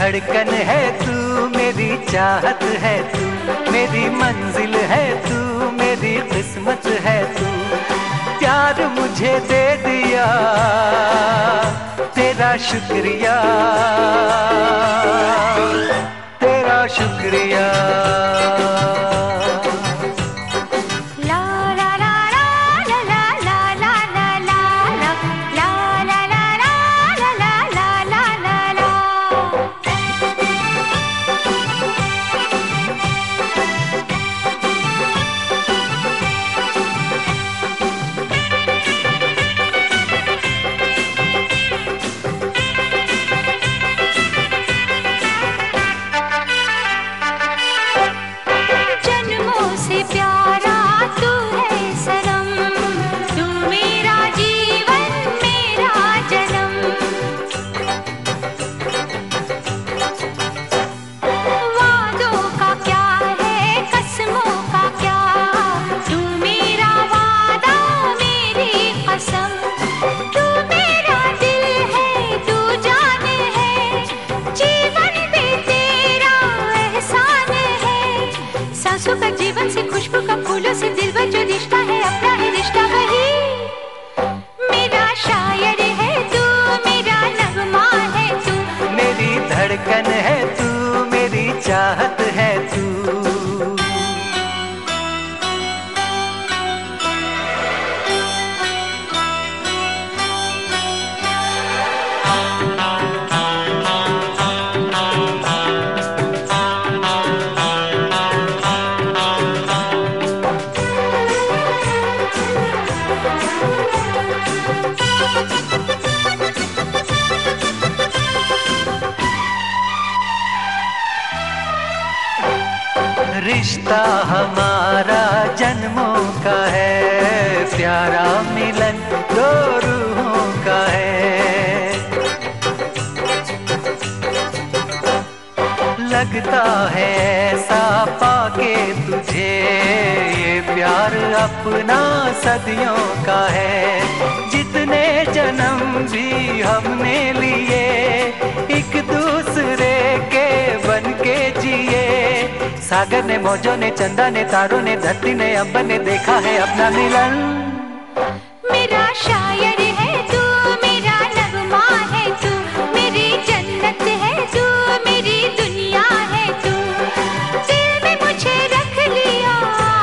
धड़कन है तू, मेरी चाहत है तू, मेरी मंजिल है तू, मेरी किस्मत है तू। प्यार मुझे दे दिया, तेरा शुक्रिया, तेरा शुक्रिया। जीवन से खुशबू का फूलों से दिल भर जो रिश्ता है अपना है रिश्ता वही। मेरा शायर है तू, मेरा नगमा है तू, मेरी धड़कन है तू, मेरी चाहत है तू। रिश्ता हमारा जन्मों का है, प्यारा मिलन दो रूहों का है। लगता है ऐसा पाके तुझे, ये प्यार अपना सदियों का है। जितने जन्म भी हमने लिए, एक दूसरे के बन के जिए। सागर ने, मौजों ने, चंदा ने, तारों ने, धरती ने, अंबर ने देखा है अपना मिलन। मेरा शायर है तू, मेरा नगमा है तू, मेरी जन्नत है तू, मेरी दुनिया है तू। दिल में मुझे रख लिया,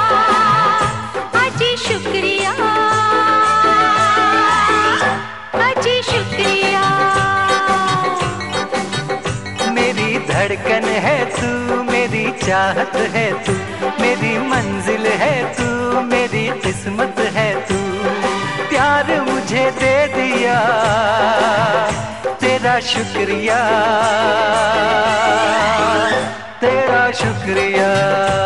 आज शुक्रिया, आज शुक्रिया। मेरी धड़कन है तू, मेरी चाहत है तू, मेरी मंजिल है तू, मेरी किस्मत है तू। प्यार मुझे दे दिया, तेरा शुक्रिया, तेरा शुक्रिया।